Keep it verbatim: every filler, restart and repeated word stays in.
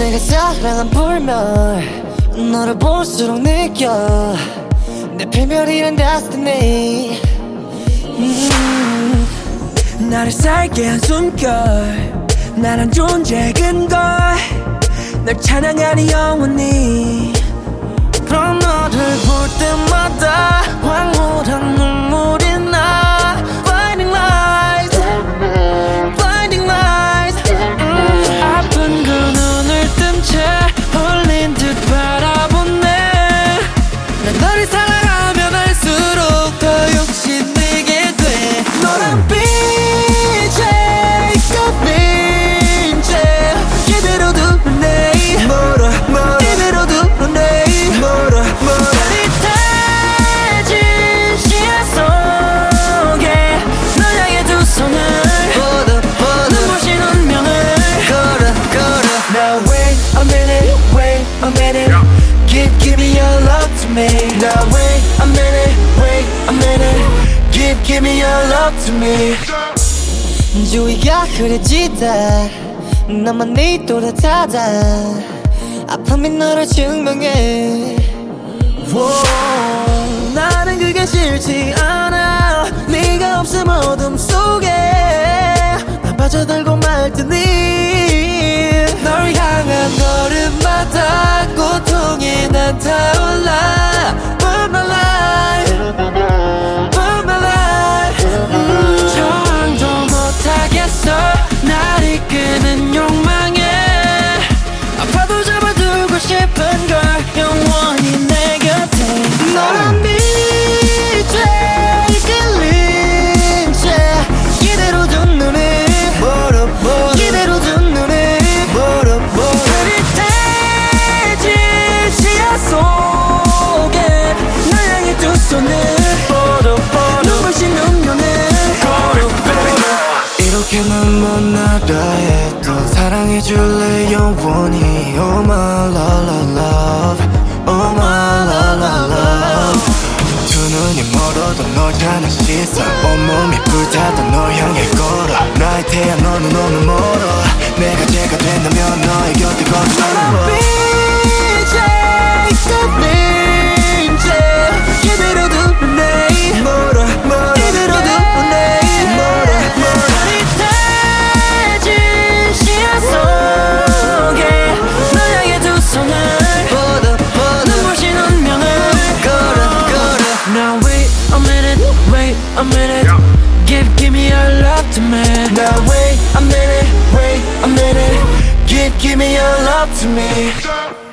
내가 사랑한 불멸 너를 볼수록 느껴 내 필멸이란 destiny. 음. 나를 살게 한 숨결 나란 존재의 근거 널 찬양하니 영원히. 그럼 너를 볼 때마다 황홀한 눈물이 나. Blinding lights, blinding lights. 음. 아픈 그 눈을 뜬 채 홀린 듯 바라보네. 난 너를 사랑하면 할수록 더 욕심내게 돼. 너란 빛에 꼽힌 채 이대로 두네. 멀어 멀어 이대로 두네. 멀어 멀어 짜릿해진 시야 속에 널 향해 두 손을 뻗어 뻗어 눈부신 운명을 걸어 걸어. Now wait a minute, wait a minute. Give, give me your love to me. Now wait a minute, wait a minute. Give, give me your love to me. 주위가 흐려지다 나만 네 또렷하다. 아픔이 너를 증명해. Whoa, 나는 그게 싫지 않아. 네가 없음 어둠 속에 난 빠져들고 말 테니. 널 향한 걸음마다 고통이 난 타올라. Burn my life, burn my life. 음. 저항도 못하겠어 날 이끄는 욕망에. 아파도 잡아두고 싶은 걸 영원히 내 곁에. 너란 빛에 이끌린 채 이대로 둔 눈에 멀어 멀어 이대로 둔 눈에 멀어 멀어 흐릿해진 시야 속에 널 향해 두 손을 뻗어 뻗어 눈부신 운명을 걸어 걸어. 이렇게는 못 나가 해도 사랑해줄래 영원히. Oh my love love love, oh my love love love. 두 눈이 멀어도 널 향한 시선 온몸이 불타도 널 향해 걸어. 나의 태양 너는 너무 멀어. 내가 제가 된다면 너의 곁에 걸어. 빛에 꼽힌 채 이대로 두네. 멀어 멀어 이대로 두네. 멀어 멀어 흐릿해진 시야 속에 널 향해 두 손을 뻗어 뻗어 눈부신 운명을 걸어 걸어. Now wait a minute, wait a minute. Give, give me your love to me. Now wait a minute, wait a minute. Give, give me your love to me.